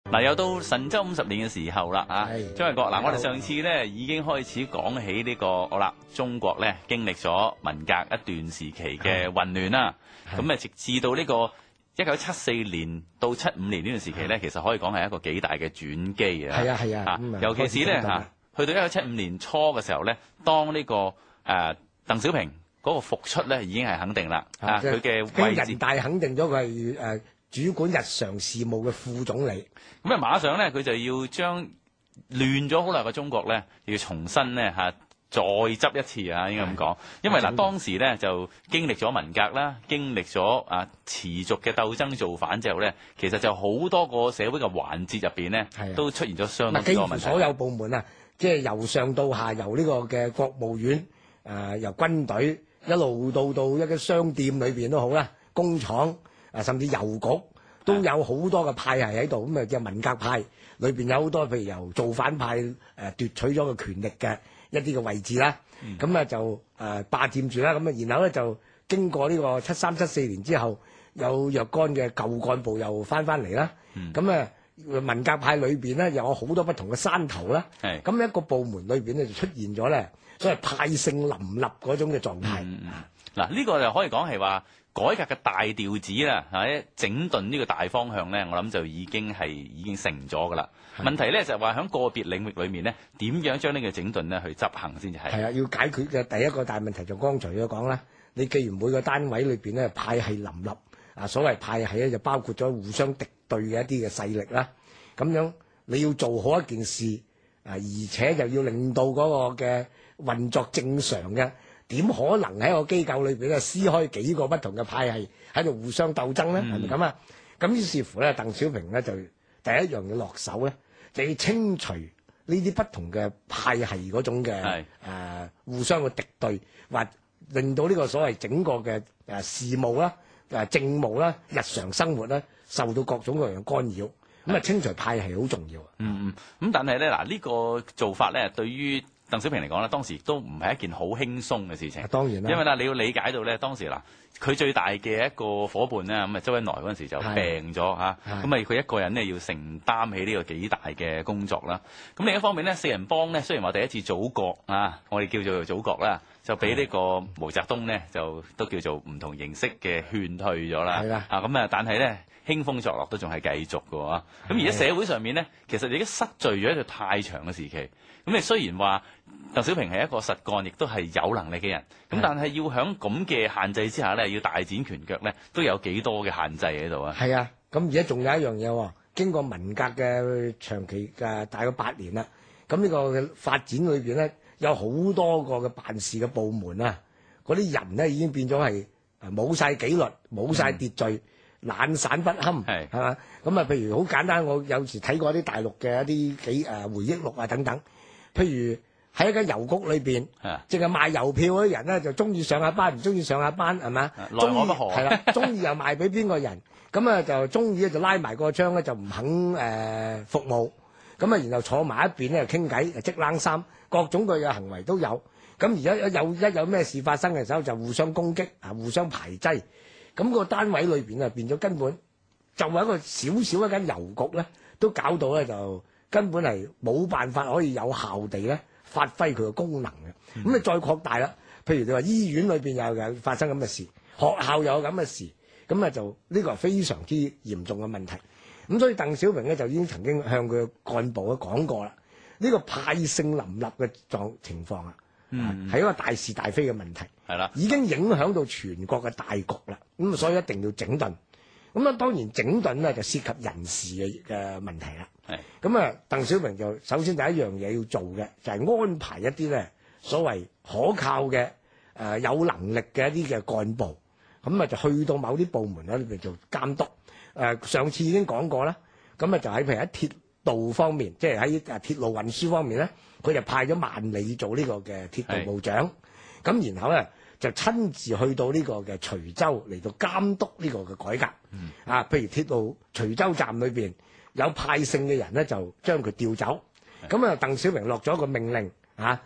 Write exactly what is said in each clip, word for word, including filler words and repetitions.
嗱，又到神州五十年嘅時候啦，啊，張衛國，嗱，我哋上次咧已經開始講起呢、這個好啦，中國咧經歷咗文革一段時期嘅混亂啦，咁啊直至到呢個一九七四年到七五年呢段時期咧，其實可以講係一個幾大嘅轉機啊， 係啊係啊， 啊尤其是咧嚇，去到一九七五年初嘅時候咧，當呢、這個誒、呃、鄧小平嗰個復出咧已經係肯定啦，啊佢嘅位置， 人大肯定咗佢係誒主管日常事務嘅副總理， 咁啊馬上咧佢就要將亂咗好耐嘅中國咧，要重新咧嚇再執一次啊，應該咁講，因為嗱當時咧就經歷咗文革啦，經歷咗啊持續嘅鬥爭造反之後咧，其實就好多個社會嘅環節入邊咧，都出現咗相當多問題。 幾乎所有部門啊，即係由上到下，由呢個嘅國務院，誒、呃、由軍隊一路到到一個商店裏邊都好啦，工廠啊，甚至郵局都有好多嘅派系喺度，咁啊即係文革派裏邊有好多，譬如由造反派誒、呃、奪取咗個權力嘅一啲嘅位置啦，咁啊、嗯、就誒、呃、霸佔住啦，咁啊然後咧就經過呢個七三七四年之後，有若干嘅舊幹部又翻翻嚟啦，咁啊、嗯、文革派裏邊咧又有好多不同嘅山頭啦，咁是一個部門裏邊咧就出現咗咧，所謂派性林立嗰種嘅狀態。嗱、 嗯，呢、嗯這個就可以講係話改革嘅大調子啦，喺整頓呢個大方向咧，我諗就已經係已經成咗噶啦。是問題咧就係話喺個別領域裏面咧，點樣將呢個整頓咧去執行先至係。係啊， 要解決嘅第一個大問題就剛才所講啦。你既然每個單位裏邊咧派系林立，啊所謂派系咧就包括咗互相敵對嘅一啲嘅勢力啦。咁樣你要做好一件事，啊而且又要令到嗰個嘅運作正常嘅。點可能喺個機構裏邊咧撕開幾個不同嘅派系喺度互相鬥爭咧？係咪咁啊？咁於是乎咧，鄧小平咧就第一樣要落手咧，就要清除呢啲不同嘅派系嗰種嘅誒是、呃、互相嘅敵對，或令到呢個所謂整個嘅誒事務啦、誒政務啦、日常生活咧受到各種各樣嘅干擾。咁啊是，清除派系好重要。 嗯嗯。咁但係咧嗱，呢、這個做法咧對於鄧小平嚟講咧，當時都唔係一件好輕鬆嘅事情。 當然啦， 因為啦，你要理解到咧，當時嗱，佢最大嘅一個伙伴咧，咁啊，周恩來嗰陣時就病咗嚇，咁啊，佢一個人咧要承擔起呢個幾大嘅工作啦。咁另一方面咧，四人幫咧，雖然話第一次組閣啊，我哋叫做組閣啦，就俾呢個毛澤東咧，就都叫做唔同形式嘅勸退咗啦。係啦，啊咁啊，但係咧，興風作浪都仲係繼續嘅喎。咁而家社會上面咧，其實已經失序咗一個太長嘅時期。咁你雖然話鄧小平係一個實幹，亦都係有能力嘅人，咁但係要喺咁嘅限制之下咧，要大展拳腳咧，都有幾多嘅限制喺度啊？係啊， 咁而家仲有一樣嘢喎，經過文革嘅長期嘅大概八年啦，咁呢個發展裏邊咧，有好多個嘅辦事嘅部門啊，嗰啲人咧已經變咗係冇晒紀律、冇晒秩序、嗯、懶散不堪，係係嘛？咁啊，譬如好簡單，我有時睇過啲大陸嘅一啲幾誒回憶錄啊等等。譬如喺一間郵局裏邊，淨係賣郵票嗰啲人咧，就中意上下班，唔中意上下班，係嘛？ 內行不何？ 係啦，中意又賣俾邊個人？咁啊就中意咧就拉埋個窗咧，就唔肯誒、呃、服務。咁啊，然後坐埋一邊咧傾偈，織冷衫，各種各樣行為都有。咁而家有一有咩事發生嘅時候，就互相攻擊啊，互相排擠。咁個單位裏邊啊，變咗根本就係一個小小一間郵局咧，都搞到咧就。根本係冇辦法可以有效地咧發揮佢嘅功能嘅。咁你、嗯、再擴大啦，譬如你話醫院裏邊又有發生咁嘅事，學校又有咁嘅事，咁啊就呢、這個係非常之嚴重嘅問題。咁所以鄧小平咧就已經曾經向佢嘅幹部咧講過啦，呢、這個派性林立嘅狀情況啊，係、嗯、一個大是大非嘅問題，係啦的，已經影響到全國嘅大局啦。咁所以一定要整頓。咁啊當然整頓咧就涉及人事嘅嘅問題啦。咁啊，鄧小平就首先第一樣嘢要做嘅就係、是、安排一啲咧所謂可靠嘅誒、呃、有能力嘅一啲嘅幹部，咁啊就去到某啲部門咧裏邊做監督。誒、呃、上次已經講過啦，咁啊就喺譬如喺鐵道方面，即係喺誒鐵路運輸方面咧，佢就派咗萬里做呢個嘅鐵道部長，咁是然後咧就親自去到呢個嘅徐州嚟到監督呢個嘅改革。嗯、啊，譬如鐵路徐州站裏邊。有派性嘅人咧，就將佢調走。咁啊，鄧小平落咗一個命令，嚇、啊，嗰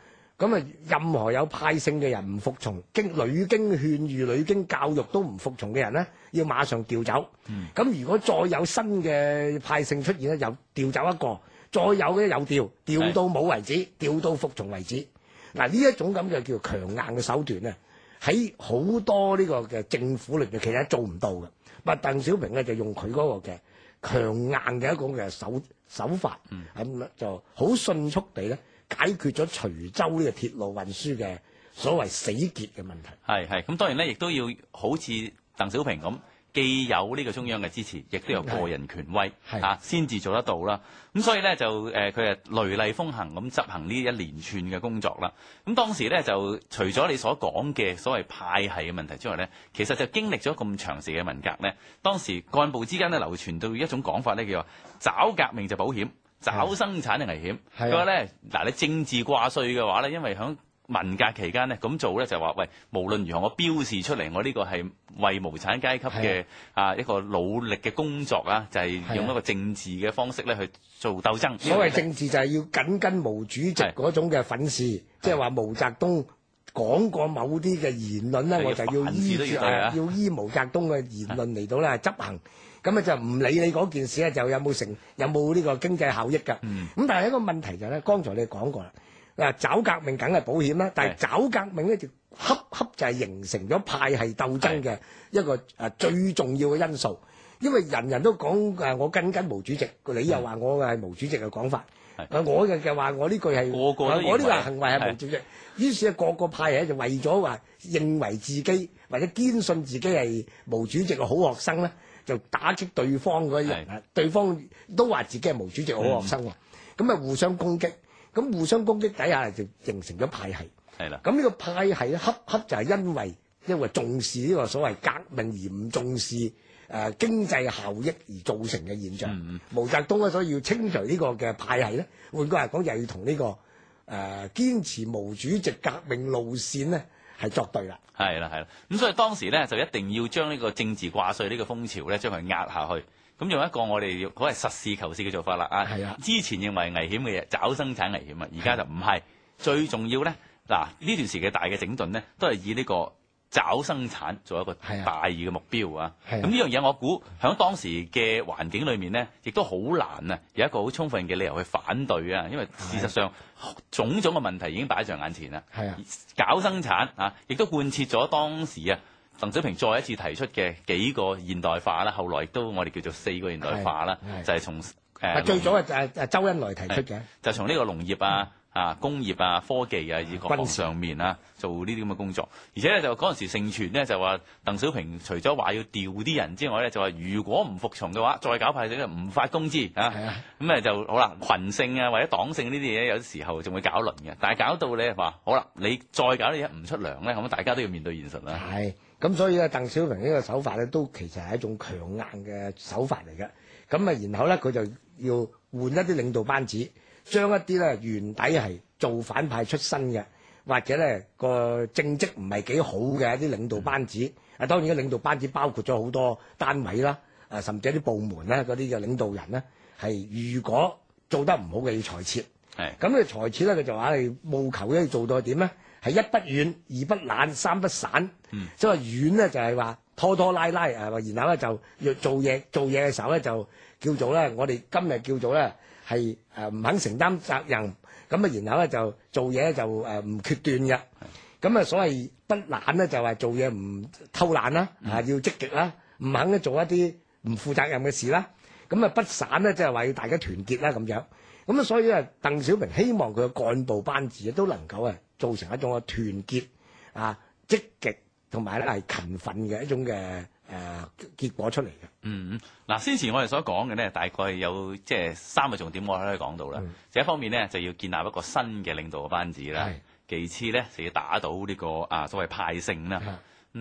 咁啊，任何有派性嘅人唔服從，經屢經勸喻、屢經教育都唔服從嘅人咧，要馬上調走。咁、嗯、如果再有新嘅派性出現咧，又調走一個，再有嘅又調，調到冇為止，調到服從為止。嗱，呢一種咁嘅叫強硬嘅手段咧，喺好多呢個嘅政府裏邊其實做唔到嘅。不過鄧小平咧就用佢嗰個嘅強硬嘅一個嘅手手法，咁、嗯、就好迅速地咧解決咗徐州呢個鐵路運輸嘅所謂死結嘅問題。 係係咁，當然咧，亦都要好似鄧小平咁，既有呢個中央嘅支持，亦都有個人權威嚇，先至、啊、做得到啦。咁所以咧就誒，佢、呃、係雷厲風行咁執行呢一連串嘅工作啦。咁當時咧就除咗你所講嘅所謂派系嘅問題之外咧，其實就經歷咗咁長時嘅文革咧，當時幹部之間咧流傳到一種講法咧，叫話找革命就保險，找生產就危險。佢話咧嗱，你政治掛帥嘅話咧，因為響文革期間咧咁做咧就話喂，無論如何我標示出嚟，我呢個係為無產階級嘅啊一個努力嘅工作啊，就係、是、用一個政治嘅方式咧去做鬥爭。 所謂政治就係要緊跟毛主席嗰種嘅訓示，即係話毛澤東講過某啲嘅言論咧，我就要依住要，要依毛澤東嘅言論嚟到咧執行。咁啊就唔理你嗰件事咧，就有冇成有冇呢個經濟效益㗎。咁、嗯、但係一個問題就係咧，剛才你講過啦。嗱，找革命梗係保險啦，但係找革命咧就恰恰就係形成咗派系鬥爭嘅一個誒最重要嘅因素，因為人人都講誒我跟跟毛主席，你又話我係毛主席嘅講法，誒我嘅就話我呢句係個個都我呢個行為係毛主席，於是啊個個派系就為咗話認為自己或者堅信自己係毛主席嘅好學生咧，就打擊對方嗰啲人啊，對方都話自己係毛主席嘅好學生喎，咁啊、嗯、互相攻擊。咁互相攻擊底下就形成咗派系，係啦。咁呢個派系咧，恰恰就係因為因為重視呢個所謂革命而唔重視誒、呃、經濟效益而造成嘅現象。嗯、毛澤東咧，所以要清除呢個嘅派系咧，換句話講，就係要同呢、這個誒、呃、堅持毛主席革命路線咧係作對啦。係啦，係啦。咁所以當時咧就一定要將呢個政治掛帥呢個風潮咧，將佢壓下去。咁用一個我哋嗰係實事求是嘅做法啦，啊，之前認為危險嘅嘢，找生產危險啊，而家就唔係。最重要咧，嗱呢段時嘅大嘅整頓咧，都係以呢個找生產做一個大義嘅目標啊。咁呢樣嘢我估喺當時嘅環境裏面咧，亦都好難啊，有一個好充分嘅理由去反對啊，因為事實上種種嘅問題已經擺在眼前啦。係啊，搞生產啊，亦都貫徹咗當時啊。鄧小平再一次提出嘅幾個現代化啦，後來亦都我哋叫做四個現代化啦，就係從誒、呃、最早係誒誒周恩來提出嘅，就從呢個農業啊、啊工業啊、科技啊以各方上面啊做呢啲咁嘅工作，而且咧就嗰陣時盛傳咧就話鄧小平除咗話要調啲人之外咧，就話如果唔服從嘅話，再搞派咧唔發工資啊，咁誒就好啦，群性啊或者黨性呢啲嘢有啲時候仲會搞輪嘅，但係搞到你話好啦，你再搞啲嘢唔出糧咧，咁大家都要面對現實啦。係。咁所以咧，鄧小平呢個手法咧，都其實係一種強硬嘅手法嚟嘅。咁啊，然後咧，佢就要換一啲領導班子，將一啲咧原底係做反派出身嘅，或者咧個政績唔係幾好嘅一啲領導班子。啊，當然嘅領導班子包括咗好多單位啦，啊，甚至一啲部門咧嗰啲嘅領導人咧，係如果做得唔好嘅要裁撤。係。咁佢裁撤咧，佢就話係務求咧做到點咧？係一不遠，二不懶，三不散。嗯，即係遠咧就係話拖拖拉拉，誒，然後咧就要做嘢，做嘢嘅時候咧就叫做咧，我哋今日叫做咧係誒唔肯承擔責任，咁啊然後咧就做嘢就誒唔決斷嘅。咁啊所謂不懶咧就係做嘢唔偷懶啦，啊要積極啦，唔肯咧做一啲唔負責任嘅事啦。咁啊不散咧即係話要大家團結啦咁樣。咁啊所以咧鄧小平希望佢嘅幹部班子都能夠啊造成一種嘅團結啊積極。同埋咧係勤奮嘅一種嘅誒、呃、結果出嚟嘅。嗯，嗱先前我哋所講嘅咧，大概有即係三個重點我可以講到啦。第、嗯、一方面咧就要建立一個新嘅領導嘅班子啦。其次咧就要打倒呢、這個啊所謂派性啦。嗯，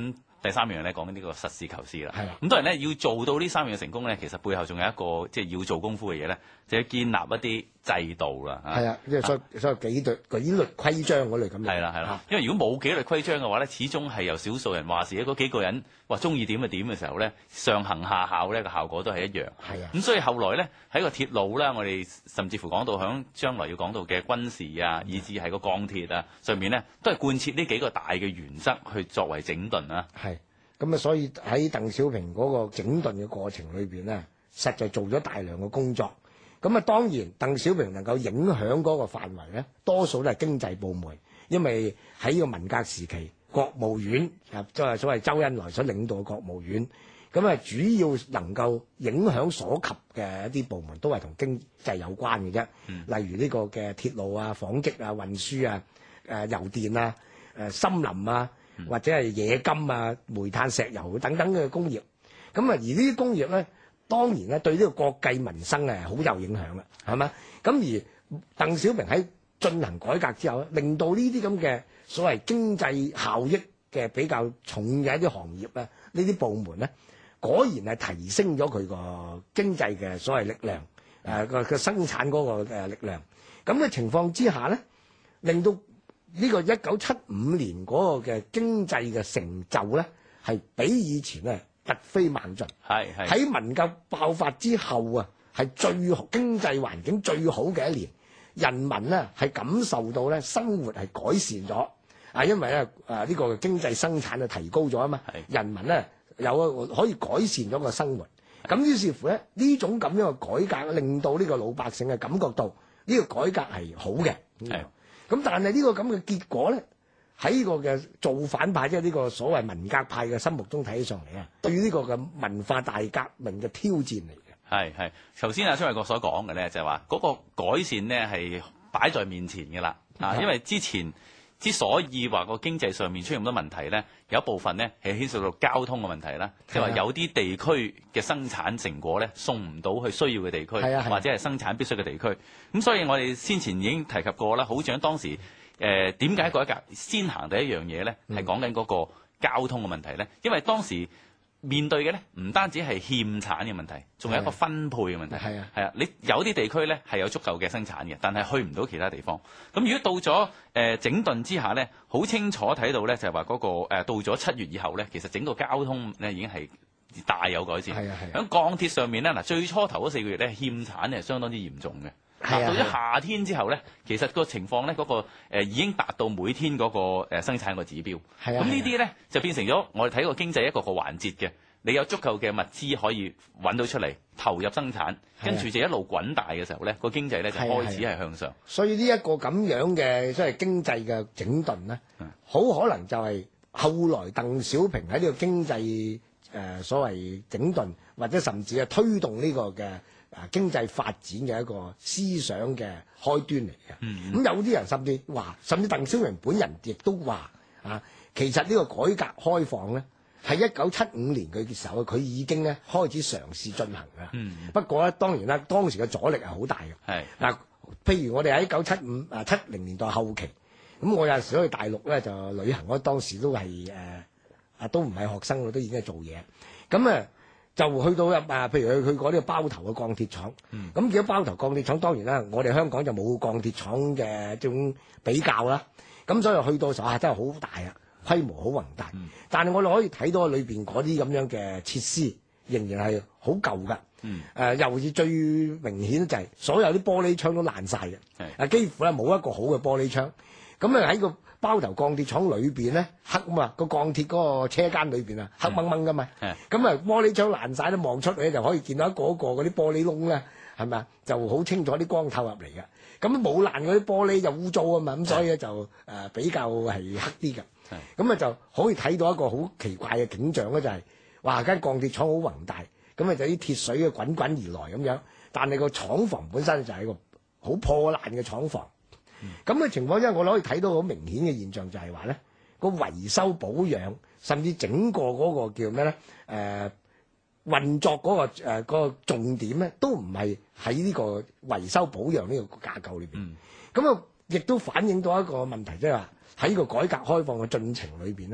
第三樣咧講緊呢個實事求是啦。 係啦。 咁當然咧要做到呢三樣成功咧，其實背後仲有一個即係要做功夫嘅嘢咧，就要建立一啲制度啦。 係啊，即係所所謂紀律紀律規章嗰類咁樣。 係啦係啦，因為如果冇紀律規章嘅話咧，始終係由少數人話事，嗰幾個人話中意點就點嘅時候咧，上行下效咧個效果都係一樣。 係啊。 咁所以後來咧喺個鐵路啦，我哋甚至乎講到響將來要講到嘅軍事啊，以至係個鋼鐵啊上面咧，都係貫徹呢幾個大嘅原則去作為整頓啊。 係。咁啊，所以喺鄧小平嗰個整頓嘅過程裏邊咧，實在做咗大量嘅工作。咁啊，當然鄧小平能夠影響嗰個範圍咧，多數都係經濟部門，因為喺呢個文革時期，國務院啊，即係所謂周恩來所領導嘅國務院，咁啊，主要能夠影響所及嘅一啲部門，都係同經濟有關嘅啫。嗯、例如呢個嘅鐵路啊、紡織啊、運輸啊、誒郵電啊、誒森林啊。或者係冶金啊、煤炭、石油等等嘅工業，咁啊而呢啲工業咧，當然咧對呢個國計民生係好有影響啦，係嘛？咁而鄧小平喺進行改革之後咧，令到呢啲咁嘅所謂經濟效益嘅比較重嘅一啲行業咧，呢啲部門咧，果然係提升咗佢個經濟嘅所謂力量，誒個個生產嗰個誒力量。咁嘅情況之下咧，令到呢個一九七五年嗰個嘅經濟嘅成就咧，係比以前咧突飛猛進。 係係喺文革爆發之後啊，係最好經濟環境最好嘅一年，人民咧係感受到咧生活係改善咗啊，因為咧誒呢個經濟生產啊提高咗啊嘛，人民咧有可以改善咗個生活。咁於是乎咧呢種咁樣嘅改革，令到呢個老百姓係感覺到呢個改革係好嘅。係。咁但係呢個咁嘅結果咧，喺呢個嘅造反派，即係呢個所謂文革派嘅心目中睇起上嚟啊，對於呢個嘅文化大革命嘅挑戰嚟嘅。 係係，頭先阿張衛國所講嘅咧，就係話嗰個改善咧係擺在面前嘅啦。啊，因為之前之所以話個經濟上面出現咁多問題咧，有一部分咧係牽涉到交通嘅問題啦，即係話有啲地區嘅生產成果咧送唔到去需要嘅地區，或者係生產必須嘅地區。咁所以我哋先前已經提及過啦，好像當時誒點解改革先行第一樣嘢咧，係講緊嗰個交通嘅問題咧，因為當時面對嘅咧唔單止係欠產嘅問題，仲有一個分配嘅問題。係啊，係啊，你有啲地區咧係有足夠嘅生產嘅，但係去唔到其他地方。咁如果到咗誒、呃、整頓之下咧，好清楚睇到咧就係話嗰個、呃、到咗七月以後咧，其實整個交通咧已經係大有改善。係啊係。喺鋼鐵上面咧，嗱最初頭嗰四個月咧欠產係相當之嚴重嘅。係啊。到咗夏天之後咧，其實個情況咧嗰、嗰個、呃、已經達到每天嗰個生產個指標。係啊。咁呢啲咧就變成咗我哋睇個經濟一個個環節嘅。你有足夠嘅物資可以揾到出嚟，投入生產，跟住就一路滾大嘅時候咧，個經濟咧就開始係向上。 所以呢一個咁樣嘅即係經濟嘅整頓咧，好可能就係後來鄧小平喺呢個經濟誒、呃、所謂整頓，或者甚至係推動呢個嘅啊經濟發展嘅一個思想嘅開端嚟嘅。咁、嗯、有啲人甚至話，甚至鄧小平本人亦都話啊，其實呢個改革開放咧。係一九七五年佢嘅時候，佢已經咧開始嘗試進行㗎。嗯。不過咧，當然啦，當時嘅阻力係好大嘅。係。嗱，譬如我哋喺一九七五啊七零年代後期，咁我有陣時去大陸咧就旅行，我當時都係誒啊都唔係學生，我都已經係做嘢。咁啊就去到啊，譬如去去過呢個包頭嘅鋼鐵廠。嗯。咁見到包頭鋼鐵廠，當然啦，我哋香港就冇鋼鐵廠嘅種比較啦。咁所以去到時候啊，真係好大啊！規模好宏大，嗯、但係我哋可以睇到裏邊嗰啲咁樣嘅設施仍然係好舊㗎。誒、嗯呃，尤其最明顯就係所有啲玻璃窗都爛晒嘅，啊幾乎咧冇一個好嘅玻璃窗。咁啊喺個包頭鋼鐵廠裏邊咧黑啊嘛，個鋼鐵嗰個車間裏邊啊黑掹掹㗎嘛。咁啊、嗯、玻璃窗爛晒都望出嚟就可以見到一個一個嗰啲玻璃窿咧，係咪啊？就好清楚啲光透入嚟嘅。咁冇爛嗰啲玻璃就污糟啊嘛，咁所以咧就誒、呃、比較係黑啲嘅。咁啊就可以睇到一個好奇怪嘅景象咧，就係、是、哇間鋼鐵廠好宏大，咁啊就啲鐵水嘅滾滾而來咁樣，但係個廠房本身就係一個好破爛嘅廠房。咁嘅、嗯、情況之下，我哋可以睇到好明顯嘅現象就係話咧，個維修保養甚至整個嗰個叫咩咧？誒、呃、運作嗰、那個誒、呃那個重點咧，都唔係喺呢個維修保養呢個架構裏邊。咁啊、嗯，亦都反映到一個問題，即係話。喺個改革開放嘅進程裏邊咧，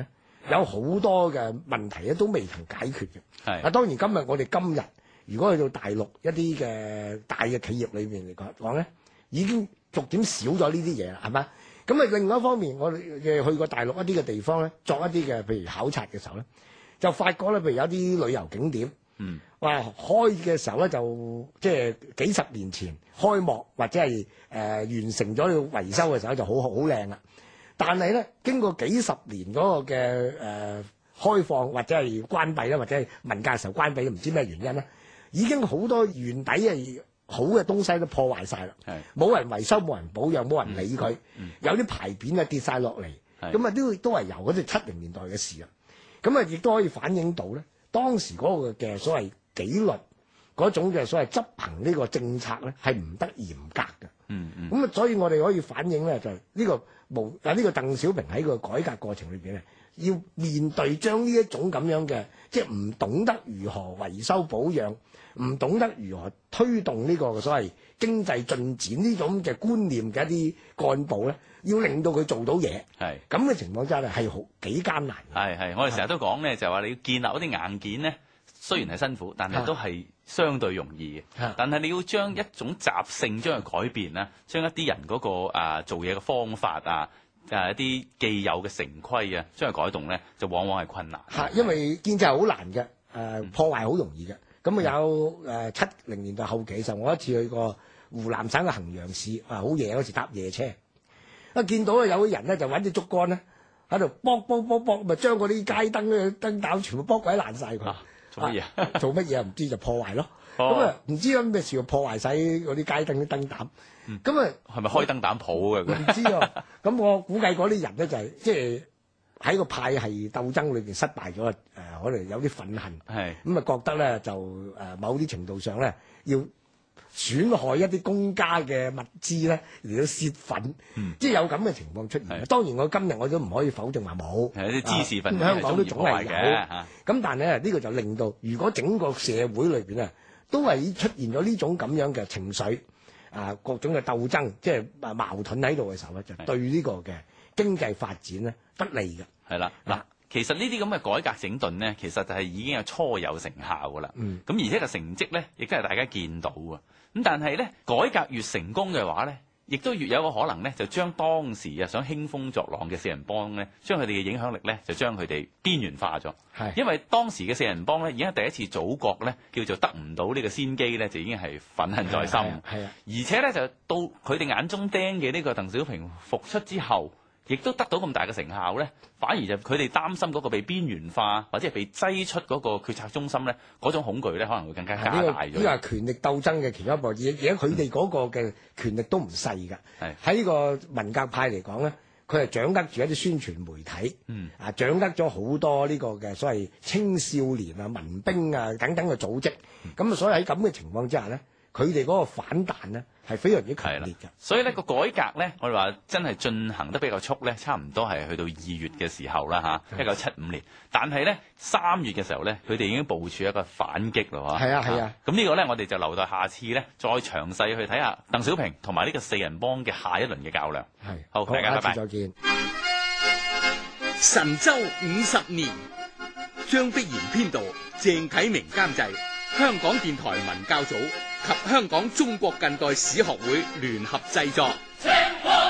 有好多嘅問題咧都未曾解決嘅。 係啊，當然今日我哋今日如果去到大陸一啲嘅大嘅企業裏面嚟講講咧，已經逐漸少咗呢啲嘢啦，係嘛？咁啊，另外一方面，我哋嘅去過大陸一啲嘅地方咧，作一啲嘅譬如考察嘅時候咧，就發覺咧，譬如有啲旅遊景點， 嗯， 哇，開嘅時候咧就即係幾十年前開幕或者係誒、呃、完成咗要維修嘅時候就好好靚啦。但係咧，經過幾十年嗰個嘅誒、呃、開放或者係關閉啦，或者係文革時候關閉，唔知咩原因咧，已經好多原底係好嘅東西都破壞晒啦，冇人維修，冇人保養，冇人理佢， 嗯嗯、 有啲牌匾啊跌晒落嚟，咁啊都都係由嗰啲七零年代嘅事啊，咁啊亦都可以反映到咧當時嗰個嘅所謂紀律嗰種嘅所謂執行呢個政策咧係唔得嚴格嘅， 嗯嗯， 咁啊所以我哋可以反映咧就係、是、呢、這個無啊呢個鄧小平喺個改革過程裏邊咧，要面對將呢一種咁樣嘅即係唔懂得如何維修保養，唔懂得如何推動呢個所謂經濟進展呢種嘅觀念嘅一啲幹部咧，要令到佢做到嘢，係咁嘅情況之下咧，係好幾艱難嘅。係係，我哋成日都講咧，就話你要建立一啲硬件咧，雖然係辛苦，但係都係相對容易嘅。但係你要將一種習性將佢改變啦，將一啲人嗰個啊做嘢嘅方法啊。誒一啲既有嘅成規啊，將佢改動咧，就往往係困難。係，因為建制係好難嘅，誒、呃、破壞好容易嘅。咁啊有誒七零年代後期嘅時候，我一次去過湖南省嘅衡陽市，啊好夜嗰時搭夜車，一見到啊有啲人咧就揾啲竹竿咧喺度卜卜卜卜，咪將嗰啲街燈嘅燈膽全部卜鬼爛晒佢。做乜嘢？啊、做乜嘢唔知就破壞咯。咁啊唔知有咩事破壞晒嗰啲街燈啲燈膽。咁啊，係咪開燈膽鋪嘅？唔知啊。咁我估計嗰啲人咧就係即係喺個派系鬥爭裏邊失敗咗，誒、呃，可能有啲憤恨，係咁啊，覺得咧就誒、呃、某啲程度上咧要損害一啲公家嘅物資咧嚟到泄憤，嗯、即係有咁嘅情況出現。當然我今日我都唔可以否定話冇，係啲支持分子、啊、香港都總係有。咁但係咧呢、呢個就令到，如果整個社會裏邊啊都係出現咗呢種咁樣嘅情緒。啊，各種嘅鬥爭，即係啊矛盾喺度嘅時候咧，就對呢個嘅經濟發展咧不利嘅。係啦，嗱，其實呢啲咁嘅改革整頓咧，其實就係已經有初有成效噶啦。嗯，咁而且個成績咧，亦都係大家見到啊。咁但係咧，改革越成功嘅話咧，亦都越有個可能咧，就將當時啊想興風作浪嘅四人幫咧，將佢哋嘅影響力咧，就將佢哋邊緣化咗。係，因為當時嘅四人幫咧，已經係第一次祖國咧叫做得唔到呢個先機咧，就已經係憤恨在心。係啊，而且咧就到佢哋眼中釘嘅呢個鄧小平復出之後，亦都得到咁大嘅成效咧，反而就佢哋擔心嗰個被邊緣化或者係被擠出嗰個決策中心咧，嗰種恐懼咧可能會更加加大咗。呢個係權力鬥爭嘅其中一步，而而家佢哋嗰個嘅權力都唔細㗎。係喺呢個文革派嚟講咧，佢係掌握住一啲宣傳媒體，嗯啊，掌握咗好多呢個嘅所謂青少年啊、民兵啊等等嘅組織。咁、嗯、啊，所以喺咁嘅情況之下咧，佢哋嗰個反彈咧係非常之強烈嘅。所以呢個改革咧，我哋話真係進行得比較速咧，差唔多係去到二月嘅時候啦嚇，一九七五年。但係咧三月嘅時候咧，佢哋已經部署一個反擊咯嚇。係啊係啊。咁、啊、呢個咧，我哋就留待下次咧再詳細去睇下鄧小平同埋呢個四人幫嘅下一輪嘅較量。係，好，好大家拜拜。下次再見。神州五十年，張碧然編導，鄭啟明監製，香港電台文教組及香港中國近代史學會聯合製作。